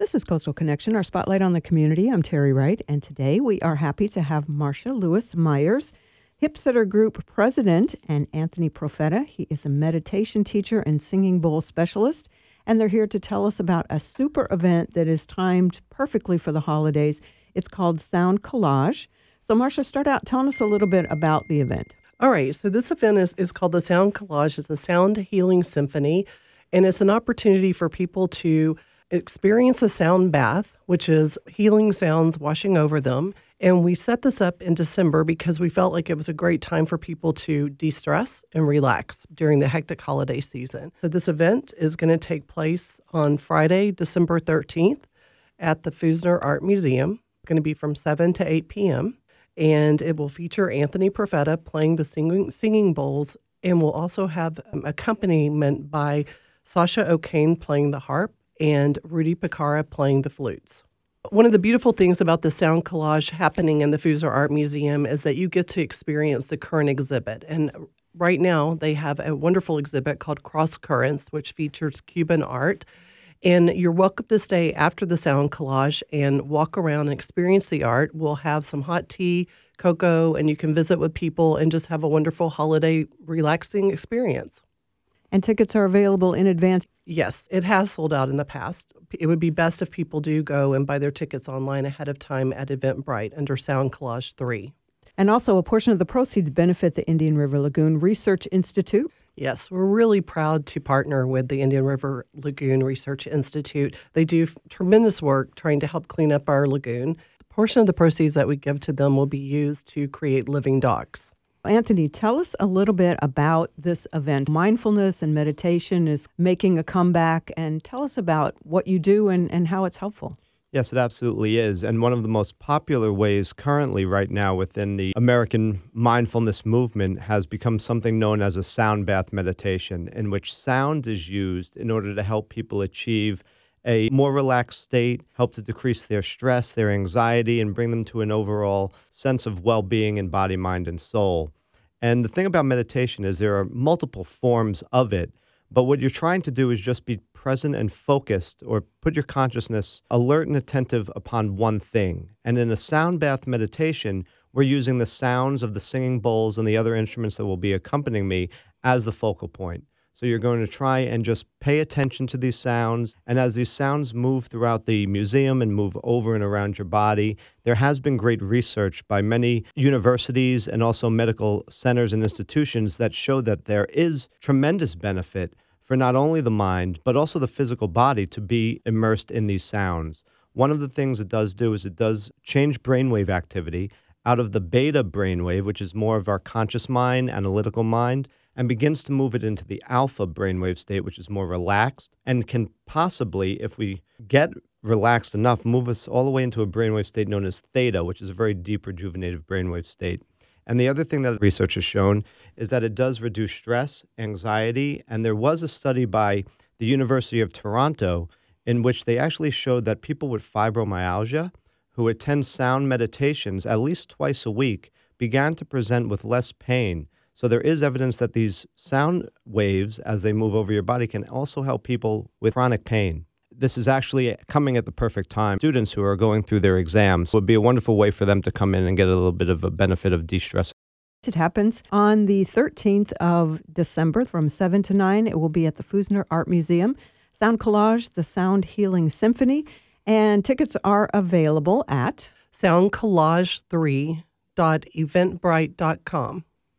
This is Coastal Connection, our spotlight on the community. I'm Terry Wright, and today we are happy to have Marcia Lewis Myers, Hip Sitter Group President, and Anthony Profeta. He is a meditation teacher and singing bowl specialist, and they're here to tell us about a super event that is timed perfectly for the holidays. It's called Sound Collage. So, Marcia, start out telling us a little bit about the event. All right, so this event is called the Sound Collage. It's a sound healing symphony, and it's an opportunity for people to experience a sound bath, which is healing sounds washing over them. And we set this up in December because we felt like it was a great time for people to de-stress and relax during the hectic holiday season. So this event is going to take place on Friday, December 13th at the Fusner Art Museum. It's going to be from 7 to 8 p.m., and it will feature Anthony Profeta playing the singing bowls, and we'll also have accompaniment by Sasha O'Kane playing the harp and Rudy Picara playing the flutes. One of the beautiful things about the Sound Collage happening in the Fusner Art Museum is that you get to experience the current exhibit. And right now, they have a wonderful exhibit called Cross Currents, which features Cuban art. And you're welcome to stay after the Sound Collage and walk around and experience the art. We'll have some hot tea, cocoa, and you can visit with people and just have a wonderful holiday relaxing experience. And tickets are available in advance. Yes, it has sold out in the past. It would be best if people do go and buy their tickets online ahead of time at Eventbrite under Sound Collage 3. And also, a portion of the proceeds benefit the Indian River Lagoon Research Institute. Yes, we're really proud to partner with the Indian River Lagoon Research Institute. They do tremendous work trying to help clean up our lagoon. A portion of the proceeds that we give to them will be used to create living dogs. Anthony, tell us a little bit about this event. Mindfulness and meditation is making a comeback, and tell us about what you do and how it's helpful. Yes, it absolutely is. And one of the most popular ways currently right now within the American mindfulness movement has become something known as a sound bath meditation, in which sound is used in order to help people achieve a more relaxed state, help to decrease their stress, their anxiety, and bring them to an overall sense of well-being in body, mind, and soul. And the thing about meditation is there are multiple forms of it, but what you're trying to do is just be present and focused, or put your consciousness alert and attentive upon one thing. And in a sound bath meditation, we're using the sounds of the singing bowls and the other instruments that will be accompanying me as the focal point. So you're going to try and just pay attention to these sounds. And as these sounds move throughout the museum and move over and around your body, there has been great research by many universities and also medical centers and institutions that show that there is tremendous benefit for not only the mind, but also the physical body to be immersed in these sounds. One of the things it does do is it does change brainwave activity out of the beta brainwave, which is more of our conscious mind, analytical mind, and begins to move it into the alpha brainwave state, which is more relaxed, and can possibly, if we get relaxed enough, move us all the way into a brainwave state known as theta, which is a very deep rejuvenative brainwave state. And the other thing that research has shown is that it does reduce stress, anxiety, and there was a study by the University of Toronto in which they actually showed that people with fibromyalgia who attend sound meditations at least twice a week began to present with less pain. So there is evidence that these sound waves, as they move over your body, can also help people with chronic pain. This is actually coming at the perfect time. Students who are going through their exams would be a wonderful way for them to come in and get a little bit of a benefit of de-stress. It happens on the 13th of December from 7 to 9. It will be at the Fusner Art Museum. Sound Collage, the Sound Healing Symphony, and tickets are available at soundcollage3.eventbrite.com.